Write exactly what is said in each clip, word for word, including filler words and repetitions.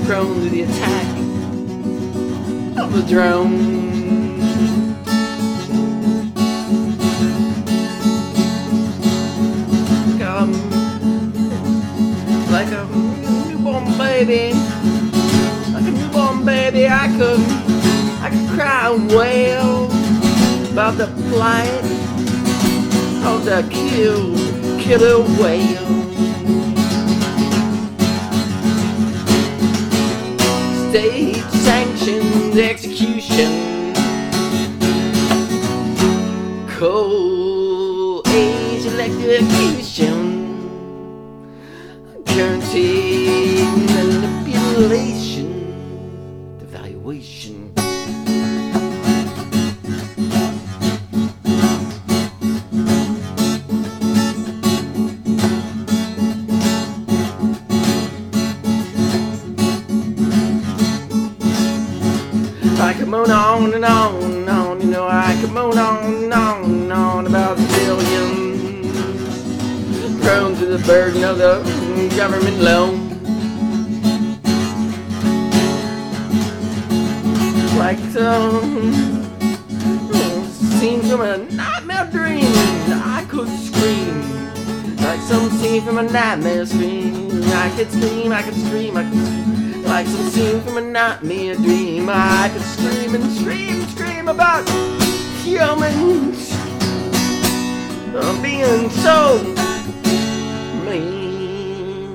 prone to the attack of the drone. Come like a newborn baby, like a newborn baby, I could, I could cry and wail about the plight of the kill, killer whale. State-sanctioned execution, cold age electrocution, guaranteed manipulation, devaluation. I could moan on and on and on, you know, I could moan on and on and on about the billions prone to the burden of the government loan. Like some scene from a nightmare dream, I could scream. Like some scene from a nightmare scream, I could scream, I could scream, I could scream. Like some scene from a nightmare dream, I could scream and scream and scream about humans uh, being so mean.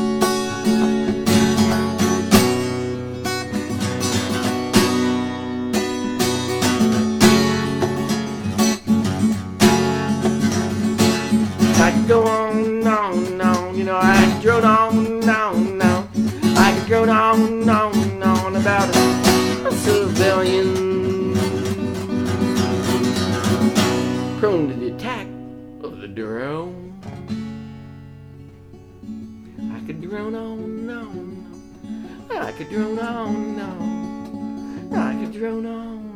I could go on and on and on, you know, I could drone on and on and on. I could drone on and on and on about a, a civilian prone to the attack of the drone. I could drone on and on and on. I could drone on and on. I could drone on.